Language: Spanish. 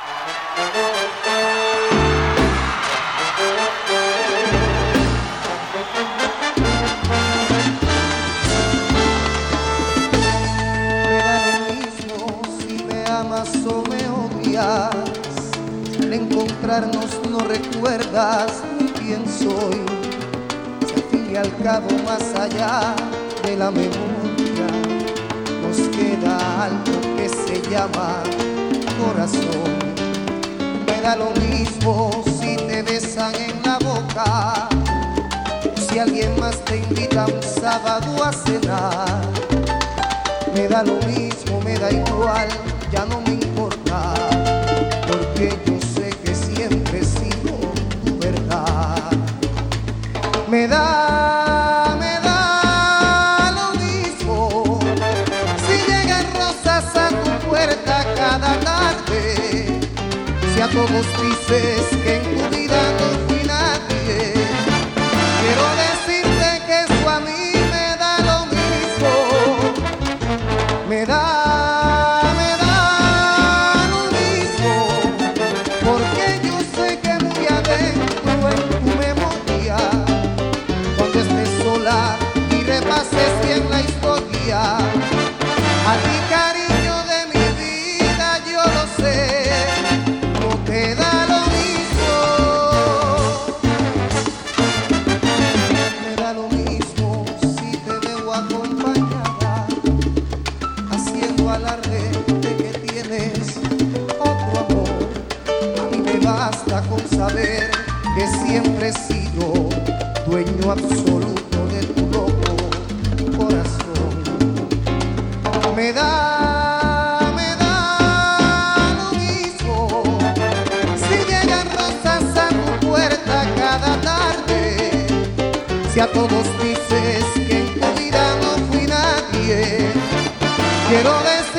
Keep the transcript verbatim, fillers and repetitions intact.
O me odias, al encontrarnos no recuerdas ni quién soy. Si al fin y al cabo, más allá de la memoria, nos queda algo que se llama corazón. Me da lo mismo si te besan en la boca, si alguien más te invita un sábado a cenar. Me da lo mismo, me da igual, ya no me importa, porque yo sé que siempre he sido tu verdad. Me da, me da lo mismo si llegan rosas a tu puerta cada tarde, si a todos dices que en tu vida no fui nadie. Quiero decirte que eso a mí me da lo mismo, me da. Y repases bien la historia, a ti cariño de mi vida, yo lo sé, no te da lo mismo. Me da lo mismo si te veo acompañada, haciendo alarde de que tienes otro amor. A mí me basta con saber que siempre he sido dueño absoluto. Me da, me da lo mismo si llegan rosas a tu puerta cada tarde, si a todos dices que en tu vida no fui nadie. Quiero decir